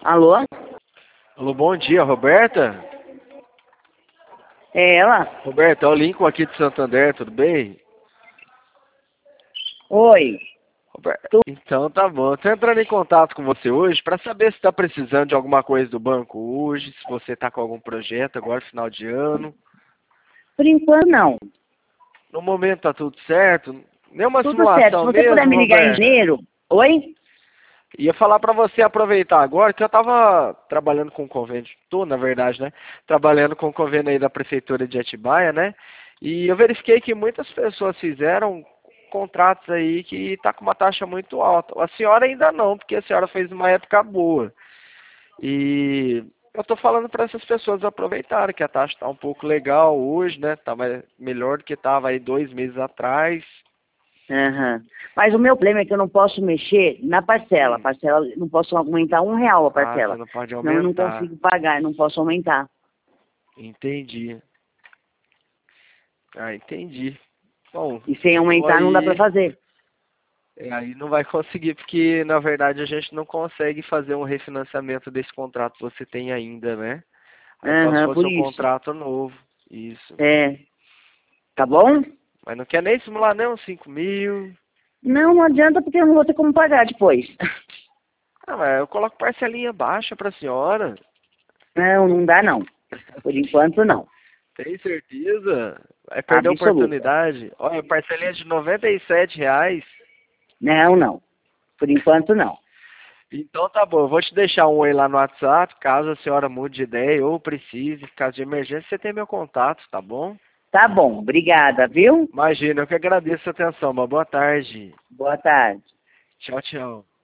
Alô? Alô, bom dia, Roberta? É ela? Roberta, é o Lincoln aqui de Santander, tudo bem? Oi. Roberta, então tá bom. Estou entrando em contato com você hoje para saber se está precisando de alguma coisa do banco hoje, se você está com algum projeto agora, final de ano. Por enquanto, não. No momento tá tudo certo? Nenhuma Tudo certo. Se simulação você puder mesmo, me ligar em Roberta? janeiro... Oi? Ia falar para você aproveitar agora que eu estava trabalhando com o convênio, tô na verdade, né? Trabalhando com o convênio aí da Prefeitura de Atibaia, né? E eu verifiquei que muitas pessoas fizeram contratos aí que tá com uma taxa muito alta. A senhora ainda não, porque a senhora fez uma época boa. E eu tô falando para essas pessoas aproveitarem que a taxa tá um pouco legal hoje, né? Tá melhor do que tava aí 2 meses atrás. Aham. Mas o meu problema é que eu não posso mexer na parcela. A Hum. parcela, não posso aumentar R$ 1 a Ah, você parcela. não pode Senão eu não aumentar. consigo pagar, eu não posso aumentar. Entendi. Ah, entendi. Bom, E sem então aumentar não dá para aí, fazer. aí não vai conseguir, porque na verdade a gente não consegue fazer um refinanciamento desse contrato que você tem ainda, né? Aí só se Aham, fosse por um isso. contrato novo. Isso. É. Tá bom? Mas não quer nem simular nem uns 5.000. Não, não adianta porque eu não vou ter como pagar depois. Ah, mas eu coloco parcelinha baixa pra senhora. Não, não dá não. Por enquanto não. Tem certeza? Vai perder a Absoluta. oportunidade. Olha, parcelinha de R$ 97. Não, não. Por enquanto não. Então tá bom, eu vou te deixar um aí lá no WhatsApp, caso a senhora mude de ideia ou precise, caso de emergência, você tem meu contato, tá bom? Tá bom, obrigada, viu? Imagina, eu que agradeço a atenção, uma boa tarde. Boa tarde. Tchau, tchau.